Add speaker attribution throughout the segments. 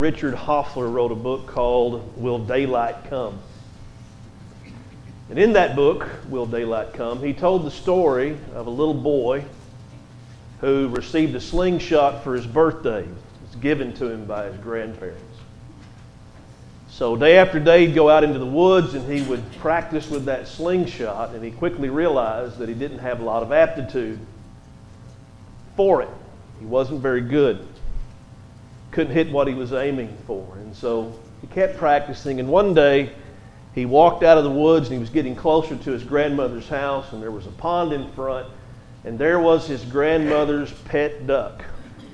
Speaker 1: Richard Hoffler wrote a book called Will Daylight Come? And in that book, Will Daylight Come, he told the story of a little boy who received a slingshot for his birthday. It was given to him by his grandparents. So day after day, he'd go out into the woods and he would practice with that slingshot, and he quickly realized that he didn't have a lot of aptitude for it. He wasn't very good. Couldn't hit what he was aiming for. And so he kept practicing, and one day he walked out of the woods and he was getting closer to his grandmother's house, and there was a pond in front, and there was his grandmother's pet duck.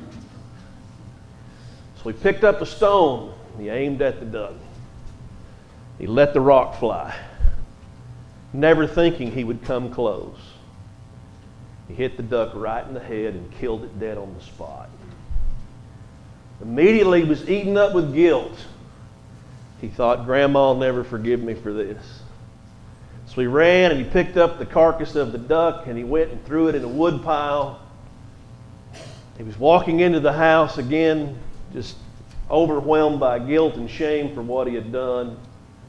Speaker 1: So he picked up a stone and he aimed at the duck. He let the rock fly, never thinking he would come close. He hit the duck right in the head and killed it dead on the spot. Immediately he was eaten up with guilt. He thought, Grandma will never forgive me for this. So he ran and he picked up the carcass of the duck and he went and threw it in a wood pile. He was walking into the house again, just overwhelmed by guilt and shame for what he had done.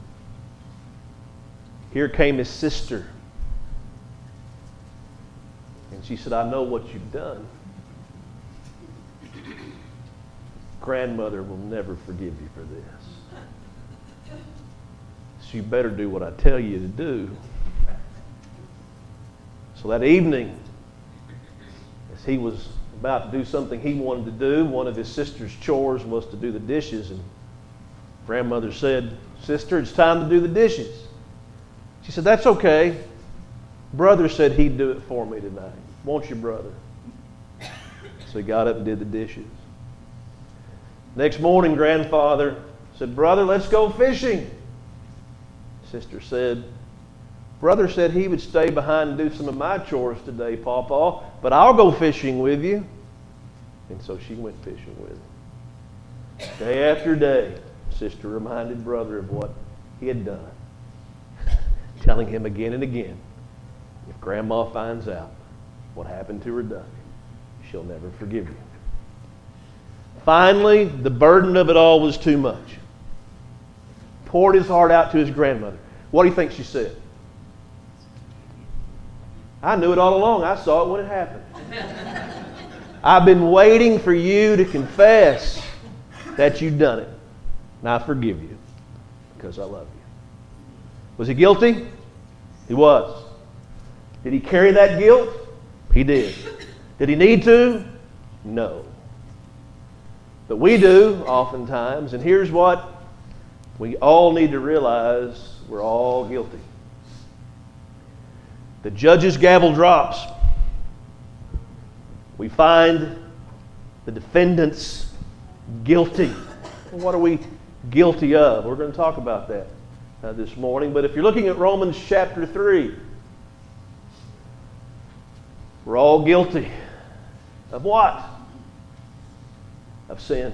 Speaker 1: Here came his sister. And she said, I know what you've done. Grandmother will never forgive you for this. So you better do what I tell you to do. So that evening, as he was about to do something he wanted to do, one of his sister's chores was to do the dishes. And grandmother said, Sister, it's time to do the dishes. She said, that's okay. Brother said he'd do it for me tonight. Won't you, brother? So he got up and did the dishes. Next morning, grandfather said, Brother, let's go fishing. Sister said, Brother said he would stay behind and do some of my chores today, Pawpaw, but I'll go fishing with you. And so she went fishing with him. Day after day, Sister reminded Brother of what he had done, telling him again and again, if Grandma finds out what happened to her duck, she'll never forgive you. Finally, the burden of it all was too much. Poured his heart out to his grandmother. What do you think she said? I knew it all along. I saw it when it happened. I've been waiting for you to confess that you've done it. And I forgive you because I love you. Was he guilty? He was. Did he carry that guilt? He did. Did he need to? No. But we do oftentimes, and here's what we all need to realize: we're all guilty. The judge's gavel drops. We find the defendants guilty. What are we guilty of? We're going to talk about that this morning. But if you're looking at Romans chapter 3, we're all guilty of what? Of sin.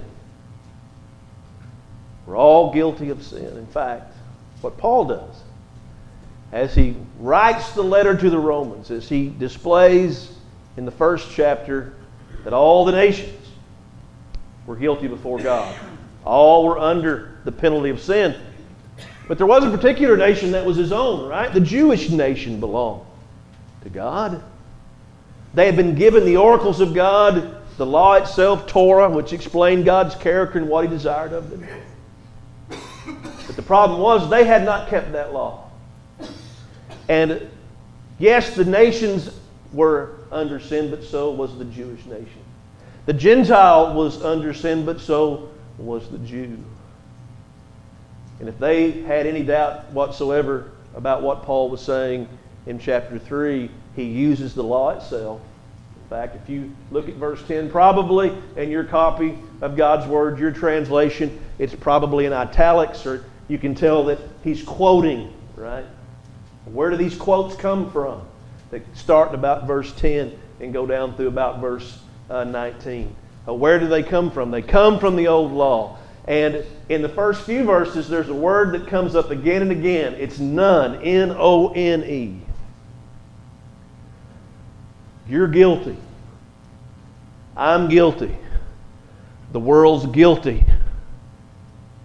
Speaker 1: We're all guilty of sin. In fact, what Paul does, as he writes the letter to the Romans, as he displays in the first chapter that all the nations were guilty before God. All were under the penalty of sin. But there was a particular nation that was his own, right? The Jewish nation belonged to God. They had been given the oracles of God, the law itself, Torah, which explained God's character and what He desired of them. But the problem was they had not kept that law. And yes, the nations were under sin, but so was the Jewish nation. The Gentile was under sin, but so was the Jew. And if they had any doubt whatsoever about what Paul was saying in chapter 3, he uses the law itself. In fact, if you look at verse 10, probably in your copy of God's Word, your translation, it's probably in italics, or you can tell that he's quoting, right? Where do these quotes come from? They start at about verse 10 and go down through about verse 19. Where do they come from? They come from the old law. And in the first few verses, there's a word that comes up again and again. It's none, N-O-N-E. You're guilty. I'm guilty. The world's guilty.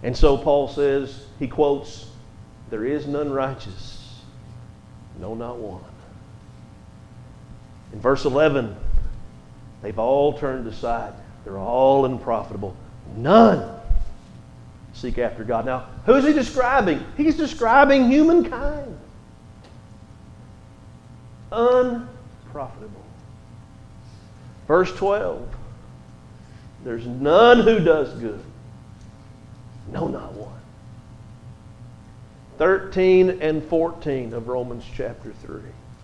Speaker 1: And so Paul says, he quotes, "There is none righteous, no, not one." In verse 11, they've all turned aside. They're all unprofitable. None seek after God. Now, who's he describing? He's describing humankind. Unprofitable. Verse 12, there's none who does good. No, not one. 13 and 14 of Romans chapter 3.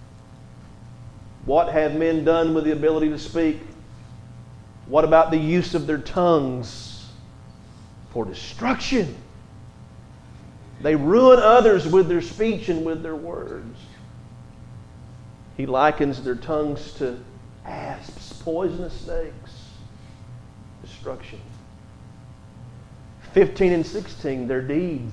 Speaker 1: What have men done with the ability to speak? What about the use of their tongues? For destruction. They ruin others with their speech and with their words. He likens their tongues to asps, poisonous snakes. Destruction. 15 and 16, their deeds.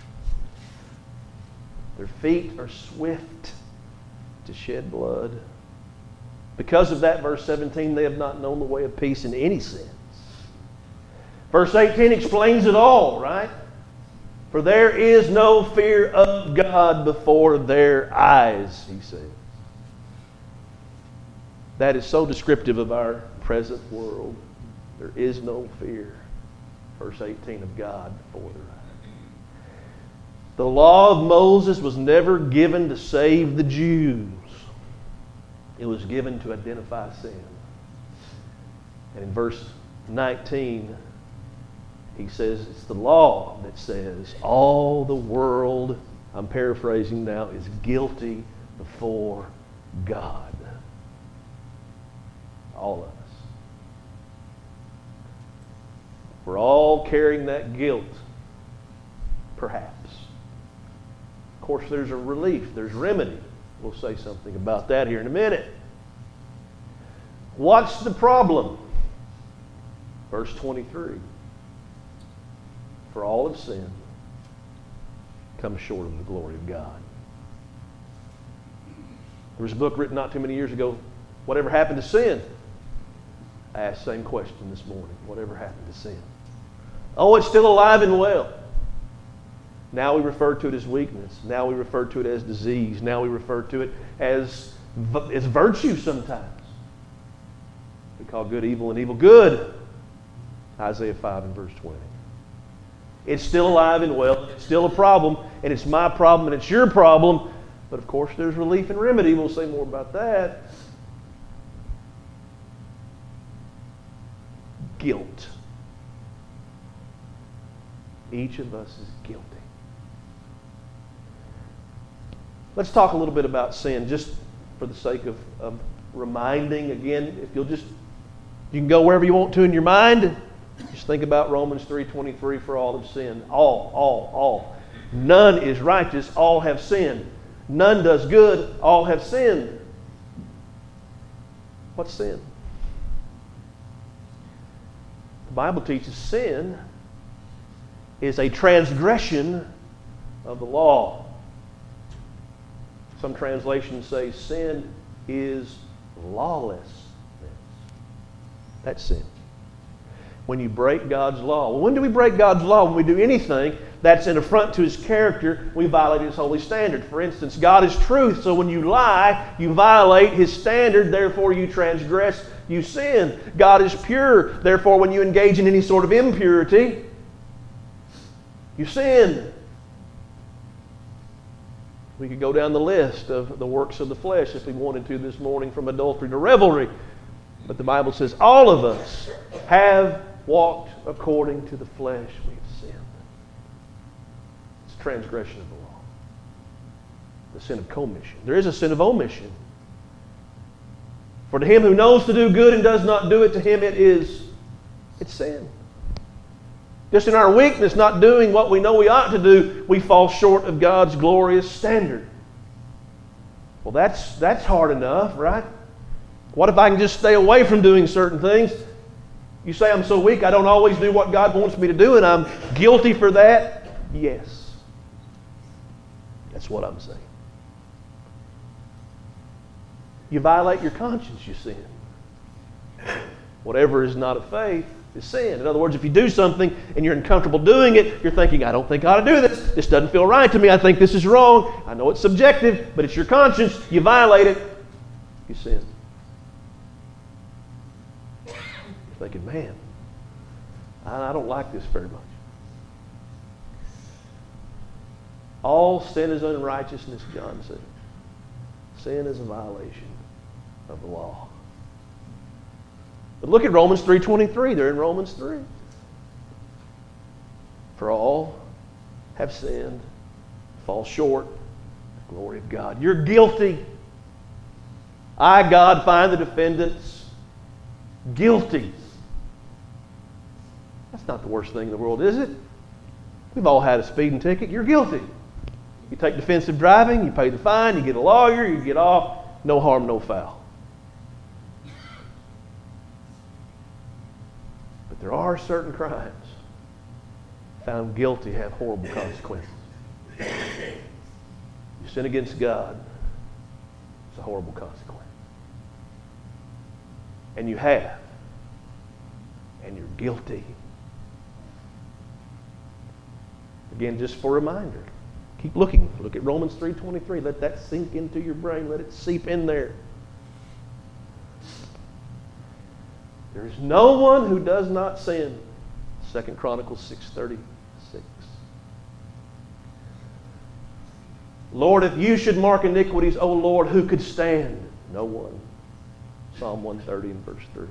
Speaker 1: Their feet are swift to shed blood. Because of that, verse 17, they have not known the way of peace in any sense. Verse 18 explains it all, right? For there is no fear of God before their eyes, he says. That is so descriptive of our present world. There is no fear, verse 18, of God before their eyes. The law of Moses was never given to save the Jews. It was given to identify sin. And in verse 19, he says it's the law that says all the world, I'm paraphrasing now, is guilty before God. All of us. We're all carrying that guilt, perhaps. Of course, there's a relief, there's remedy. We'll say something about that here in a minute. What's the problem? Verse 23. For all have sinned, come short of the glory of God. There was a book written not too many years ago, Whatever Happened to Sin? I asked the same question this morning. Whatever happened to sin? Oh, it's still alive and well. Now we refer to it as weakness. Now we refer to it as disease. Now we refer to it as virtue sometimes. We call good evil and evil good. Isaiah 5 and verse 20. It's still alive and well. It's still a problem. And it's my problem and it's your problem. But of course there's relief and remedy. We'll say more about that. Guilt. Each of us is guilty. Let's talk a little bit about sin, just for the sake of reminding. Again, if you can go wherever you want to in your mind. Just think about Romans 3:23, for all have sinned. All. None is righteous, all have sinned. None does good, all have sinned. What's sin? The Bible teaches sin is a transgression of the law. Some translations say sin is lawlessness. That's sin. When you break God's law. Well, when do we break God's law? When we do anything that's an affront to His character, we violate His holy standard. For instance, God is truth, so when you lie, you violate His standard, therefore you transgress, you sin. God is pure, therefore when you engage in any sort of impurity, you sin. We could go down the list of the works of the flesh if we wanted to this morning, from adultery to revelry. But the Bible says all of us have walked according to the flesh. We've sinned. It's transgression of the law. The sin of commission. There is a sin of omission. For to him who knows to do good and does not do it, to him it's sin. Just in our weakness, not doing what we know we ought to do, we fall short of God's glorious standard. Well, that's hard enough, right? What if I can just stay away from doing certain things? You say, I'm so weak, I don't always do what God wants me to do, and I'm guilty for that? Yes. That's what I'm saying. You violate your conscience, you sin. Whatever is not of faith is sin. In other words, if you do something and you're uncomfortable doing it, you're thinking, I don't think I ought to do this. This doesn't feel right to me. I think this is wrong. I know it's subjective, but it's your conscience. You violate it. You sin. You're thinking, man, I don't like this very much. All sin is unrighteousness, John said. Sin is a violation of the law. But look at Romans 3:23. They're in Romans 3. For all have sinned, fall short of the glory of God. You're guilty. I, God, find the defendants guilty. That's not the worst thing in the world, is it? We've all had a speeding ticket. You're guilty. You take defensive driving, you pay the fine, you get a lawyer, you get off. No harm, no foul. But there are certain crimes found guilty have horrible consequences. You sin against God, it's a horrible consequence. And you have. And you're guilty. Again, just for a reminder. Keep looking. Look at Romans 3:23. Let that sink into your brain. Let it seep in there. There is no one who does not sin. 2 Chronicles 6:36. Lord, if you should mark iniquities, O Lord, who could stand? No one. Psalm 130 and verse 3.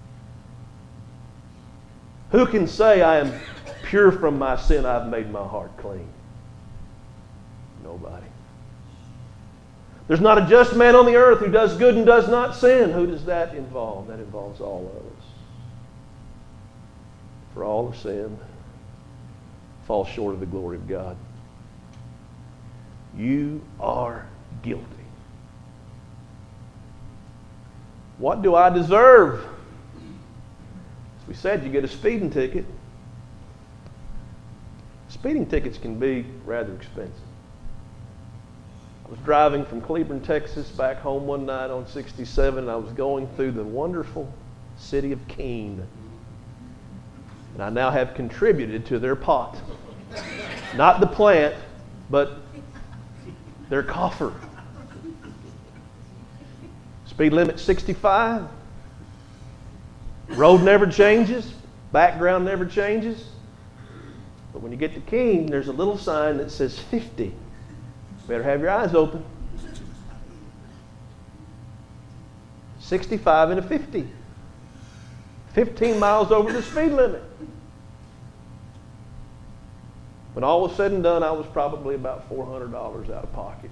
Speaker 1: Who can say, I am pure from my sin, I've made my heart clean? Nobody. There's not a just man on the earth who does good and does not sin. Who does that involve? That involves all of us. For all have sinned, fall short of the glory of God. You are guilty. What do I deserve? As we said, you get a speeding ticket. Speeding tickets can be rather expensive. I was driving from Cleburne, Texas, back home one night on 67, and I was going through the wonderful city of Keene. And I now have contributed to their pot. Not the plant, but their coffer. Speed limit 65. Road never changes. Background never changes. But when you get to Keene, there's a little sign that says 50. Better have your eyes open. 65 and a 50. 15 miles over the speed limit. When all was said and done, I was probably about $400 out of pocket.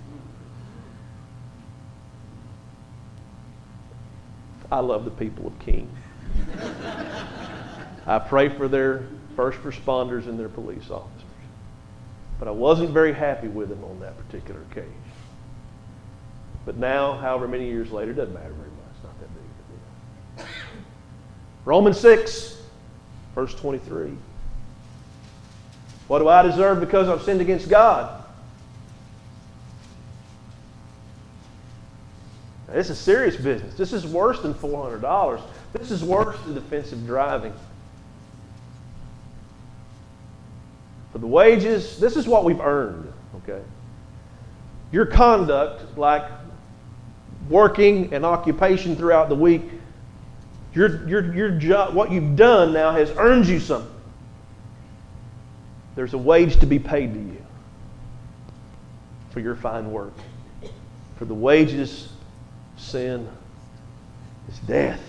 Speaker 1: I love the people of Keene. I pray for their first responders and their police officers. But I wasn't very happy with them on that particular occasion. But now, however many years later, it doesn't matter very much. It's not that big of a deal. Romans 6, verse 23. What do I deserve because I've sinned against God? Now, this is serious business. This is worse than $400. This is worse than defensive driving. For the wages, this is what we've earned, okay? Your conduct, like working and occupation throughout the week, your job, what you've done now has earned you something. There's a wage to be paid to you for your fine work. For the wages of sin is death.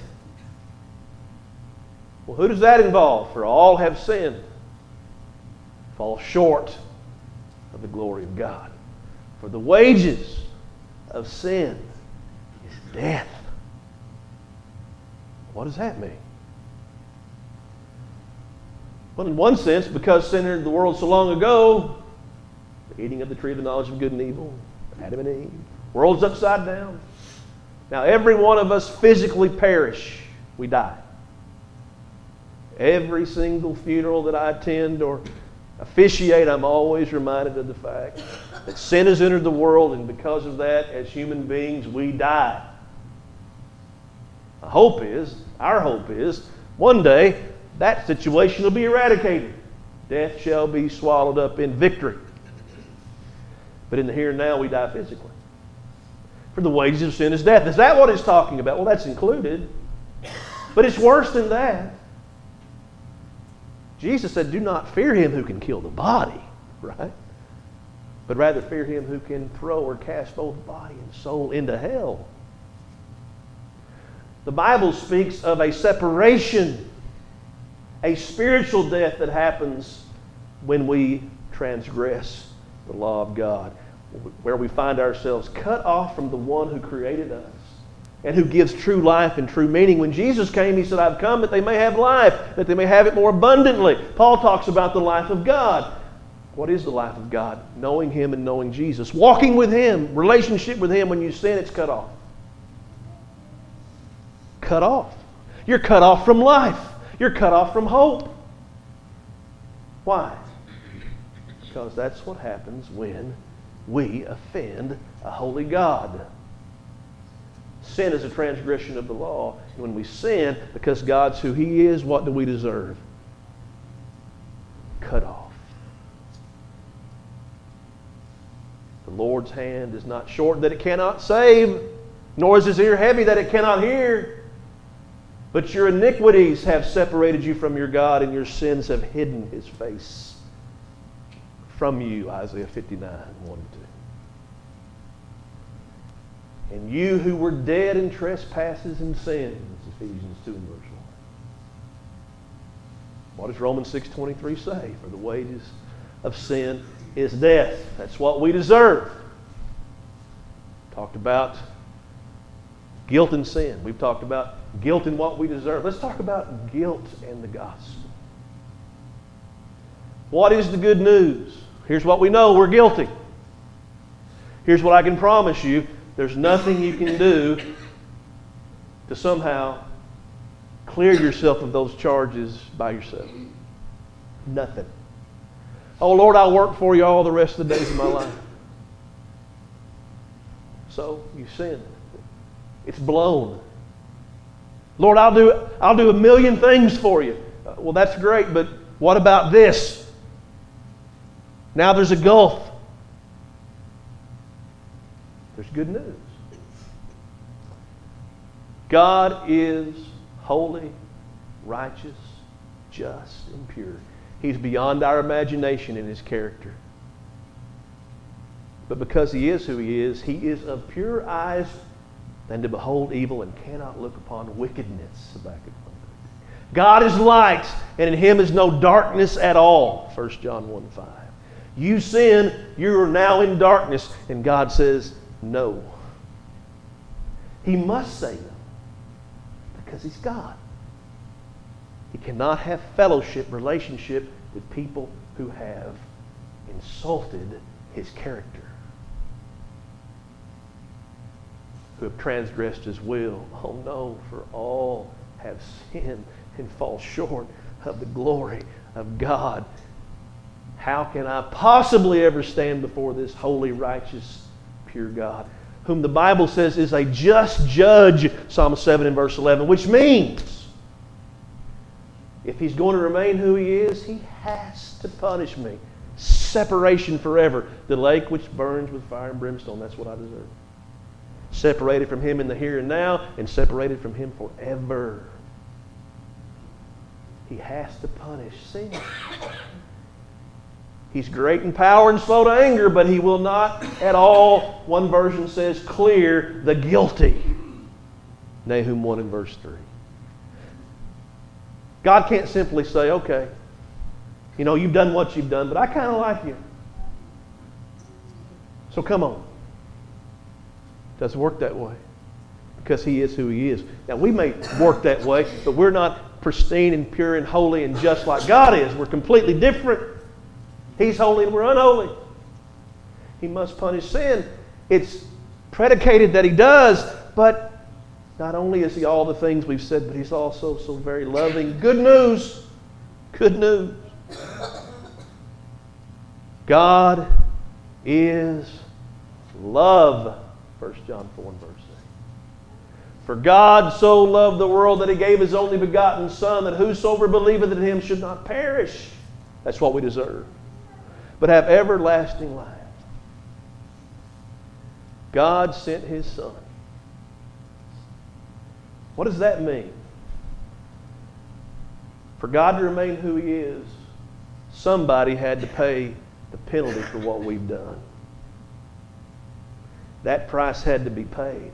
Speaker 1: Well, who does that involve? For all have sinned, fall short of the glory of God. For the wages of sin is death. What does that mean? Well, in one sense, because sin entered the world so long ago, the eating of the tree of the knowledge of good and evil, Adam and Eve, world's upside down. Now, every one of us physically perish. We die. Every single funeral that I attend or officiate, I'm always reminded of the fact that sin has entered the world, and because of that, as human beings, we die. Our hope is, one day, that situation will be eradicated. Death shall be swallowed up in victory. But in the here and now, we die physically. For the wages of sin is death. Is that what it's talking about? Well, that's included. But it's worse than that. Jesus said, do not fear him who can kill the body, right? But rather fear him who can throw or cast both body and soul into hell. The Bible speaks of a separation, a spiritual death that happens when we transgress the law of God, where we find ourselves cut off from the one who created us and who gives true life and true meaning. When Jesus came, he said, I've come that they may have life, that they may have it more abundantly. Paul talks about the life of God. What is the life of God? Knowing him and knowing Jesus. Walking with him, relationship with him. When you sin, it's cut off. Cut off. You're cut off from life. You're cut off from hope. Why? Because that's what happens when we offend a holy God. Sin is a transgression of the law. And when we sin, because God's who he is, what do we deserve? Cut off. The Lord's hand is not short that it cannot save, nor is his ear heavy that it cannot hear. But your iniquities have separated you from your God, and your sins have hidden his face from you. Isaiah 59, 1 and 2. And you who were dead in trespasses and sins, Ephesians 2 and verse 1. What does Romans 6:23 say? For the wages of sin is death. That's what we deserve. Talked about guilt and sin. We've talked about guilt and what we deserve. Let's talk about guilt and the gospel. What is the good news? Here's what we know. We're guilty. Here's what I can promise you. There's nothing you can do to somehow clear yourself of those charges by yourself. Nothing. Oh, Lord, I'll work for you all the rest of the days of my life. So, you sin. It's blown. Lord, I'll do a million things for you. Well, that's great, but what about this? Now there's a gulf. There's good news. God is holy, righteous, just, and pure. He's beyond our imagination in his character. But because he is who he is of pure eyes than to behold evil and cannot look upon wickedness. Habakkuk 1. God is light, and in him is no darkness at all. 1 John 1:5. You sin, you are now in darkness, and God says no. He must say no, because he's God. He cannot have fellowship, relationship with people who have insulted his character, who have transgressed his will. Oh no, for all have sinned and fall short of the glory of God. How can I possibly ever stand before this holy, righteous, pure God, whom the Bible says is a just judge, Psalm 7 and verse 11, which means if he's going to remain who he is, he has to punish me. Separation forever. The lake which burns with fire and brimstone, that's what I deserve. Separated from him in the here and now, and separated from him forever. He has to punish sin. He's great in power and slow to anger, but he will not at all, one version says, clear the guilty. Nahum 1 and verse 3. God can't simply say, okay, you know, you've done what you've done, but I kind of like you. So come on. It doesn't work that way, because he is who he is. Now, we may work that way, but we're not pristine and pure and holy and just like God is. We're completely different. He's holy and we're unholy. He must punish sin. It's predicated that he does, but not only is he all the things we've said, but he's also so very loving. Good news. Good news. God is love. 1 John 4 and verse 8. For God so loved the world that He gave His only begotten Son, that whosoever believeth in Him should not perish. That's what we deserve, but have everlasting life. God sent His Son. What does that mean? For God to remain who He is, somebody had to pay the penalty for what we've done. That price had to be paid.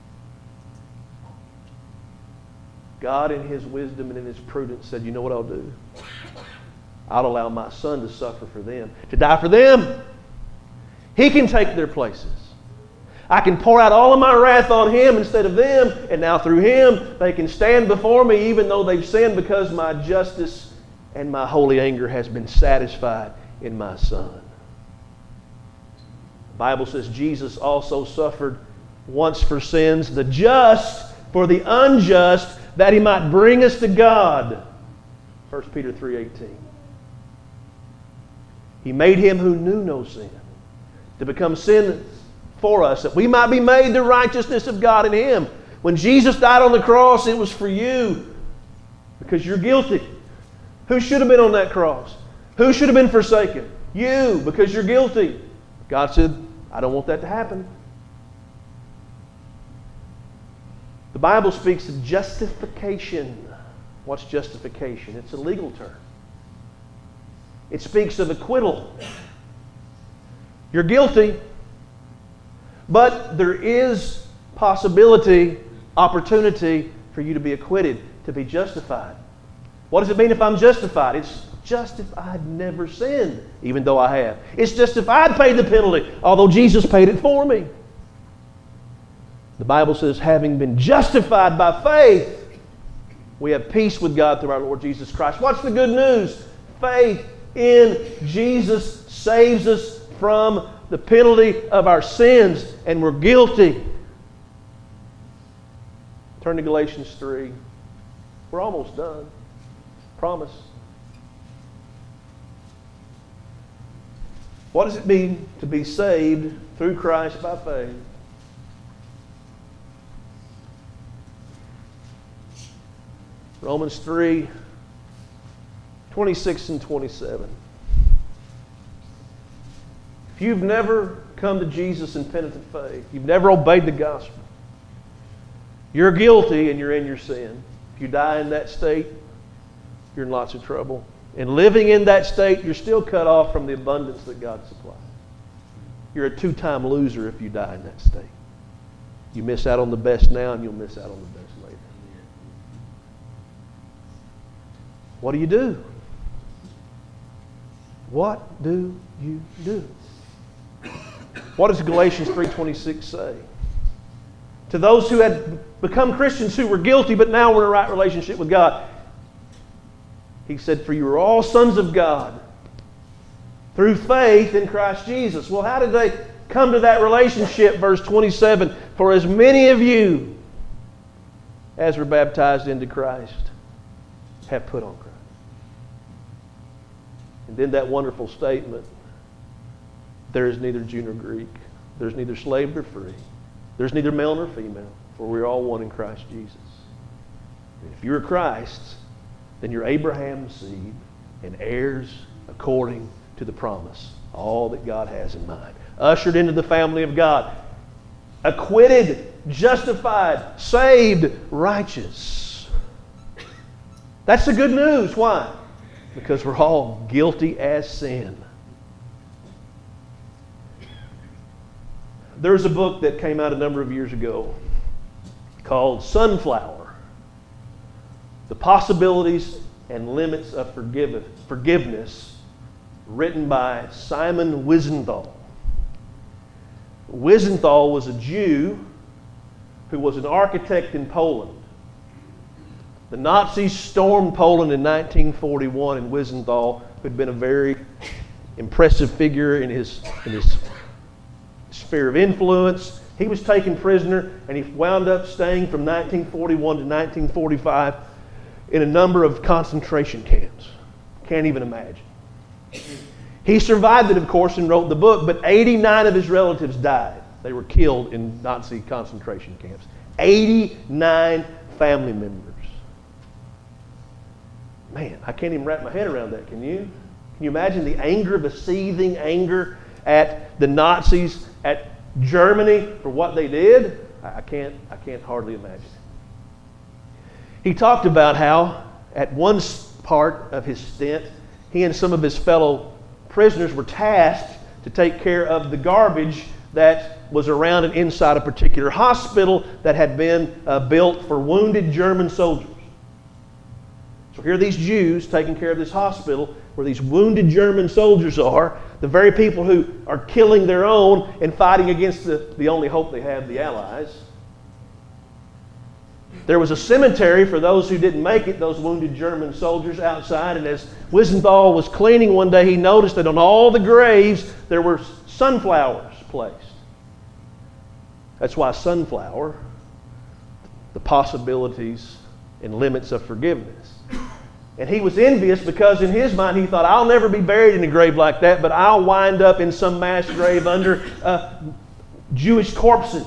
Speaker 1: God in His wisdom and in His prudence said, you know what I'll do? I'll allow my Son to suffer for them, to die for them. He can take their places. I can pour out all of my wrath on Him instead of them, and now through Him they can stand before me even though they've sinned, because my justice and my holy anger has been satisfied in my Son. The Bible says Jesus also suffered once for sins, the just for the unjust, that He might bring us to God. 1 Peter 3:18. He made Him who knew no sin to become sin for us, that we might be made the righteousness of God in Him. When Jesus died on the cross, it was for you, because you're guilty. Who should have been on that cross? Who should have been forsaken? You, because you're guilty. God said, I don't want that to happen. The Bible speaks of justification. What's justification? It's a legal term. It speaks of acquittal. You're guilty, but there is possibility, opportunity for you to be acquitted, to be justified. What does it mean if I'm justified? It's just if I'd never sinned, even though I have. It's just if I'd paid the penalty, although Jesus paid it for me. The Bible says, having been justified by faith, we have peace with God through our Lord Jesus Christ. What's the good news? Faith in Jesus saves us from the penalty of our sins, and we're guilty. Turn to Galatians 3. We're almost done. Promise. What does it mean to be saved through Christ by faith? Romans 3, 26 and 27. If you've never come to Jesus in penitent faith, you've never obeyed the gospel, you're guilty and you're in your sin. If you die in that state, you're in lots of trouble. And living in that state, you're still cut off from the abundance that God supplies. You're a two-time loser if you die in that state. You miss out on the best now, and you'll miss out on the best later. What do you do? What do you do? What does Galatians 3:26 say? To those who had become Christians who were guilty but now were in a right relationship with God, He said, for you are all sons of God through faith in Christ Jesus. Well, how did they come to that relationship? Verse 27, for as many of you as were baptized into Christ have put on Christ. And then that wonderful statement, there is neither Jew nor Greek, there's neither slave nor free, there's neither male nor female, for we are all one in Christ Jesus. And if you're Christ's, then you're Abraham's seed and heirs according to the promise. All that God has in mind. Ushered into the family of God. Acquitted, justified, saved, righteous. That's the good news. Why? Because we're all guilty as sin. There's a book that came out a number of years ago called Sunflower. The Possibilities and Limits of Forgiveness, written by Simon Wiesenthal. Wiesenthal was a Jew who was an architect in Poland. The Nazis stormed Poland in 1941, and Wiesenthal, who had been a very impressive figure in his sphere of influence, he was taken prisoner, and he wound up staying from 1941 to 1945 in a number of concentration camps. Can't even imagine. He survived it, of course, and wrote the book, but 89 of his relatives died. They were killed in Nazi concentration camps. 89 family members. Man, I can't even wrap my head around that. Can you? Can you imagine the anger, the seething anger at the Nazis, at Germany for what they did? I can't hardly imagine. He talked about how at one part of his stint, he and some of his fellow prisoners were tasked to take care of the garbage that was around and inside a particular hospital that had been built for wounded German soldiers. So here are these Jews taking care of this hospital where these wounded German soldiers are, the very people who are killing their own and fighting against the only hope they have, the Allies. There was a cemetery for those who didn't make it, those wounded German soldiers outside, and as Wiesenthal was cleaning one day, he noticed that on all the graves there were sunflowers placed. That's why sunflower, the possibilities and limits of forgiveness. And he was envious because in his mind he thought, I'll never be buried in a grave like that, but I'll wind up in some mass grave under Jewish corpses.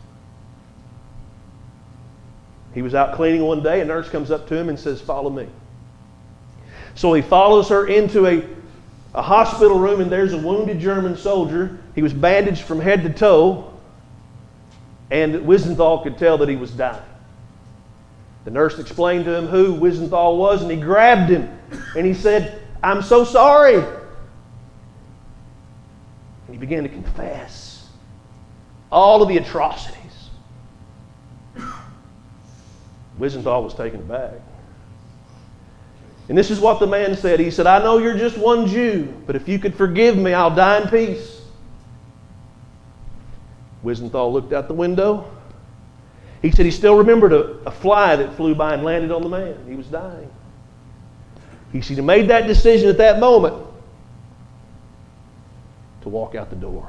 Speaker 1: He was out cleaning one day, a nurse comes up to him and says, follow me. So he follows her into a hospital room, and there's a wounded German soldier. He was bandaged from head to toe, and Wiesenthal could tell that he was dying. The nurse explained to him who Wiesenthal was, and he grabbed him, and he said, I'm so sorry. And he began to confess all of the atrocities. Wiesenthal was taken aback. And this is what the man said. He said, I know you're just one Jew, but if you could forgive me, I'll die in peace. Wiesenthal looked out the window. He said he still remembered a fly that flew by and landed on the man. He was dying. He said he made that decision at that moment to walk out the door.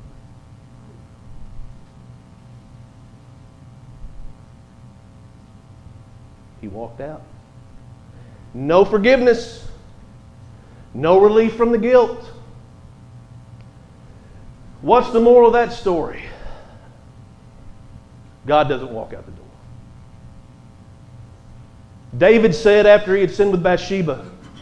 Speaker 1: He walked out. No forgiveness. No relief from the guilt. What's the moral of that story? God doesn't walk out the door. David said after he had sinned with Bathsheba,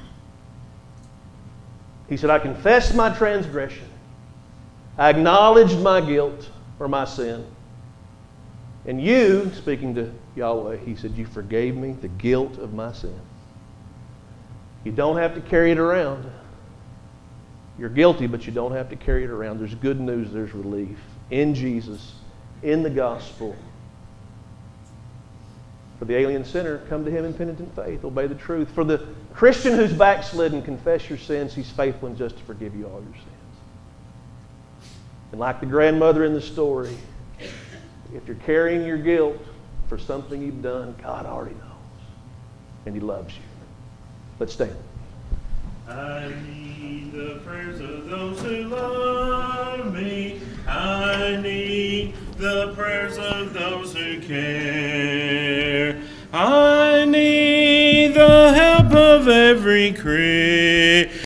Speaker 1: he said, I confessed my transgression. I acknowledged my guilt or my sin. And you, speaking to Yahweh, he said, you forgave me the guilt of my sin. You don't have to carry it around. You're guilty, but you don't have to carry it around. There's good news, there's relief in Jesus, in the gospel. For the alien sinner, come to him in penitent faith, obey the truth. For the Christian who's backslidden, confess your sins. He's faithful and just to forgive you all your sins. And like the grandmother in the story, if you're carrying your guilt for something you've done, God already knows. And He loves you. Let's stand.
Speaker 2: I need the prayers of those who love me. I need the prayers of those who care. I need the help of every Christian.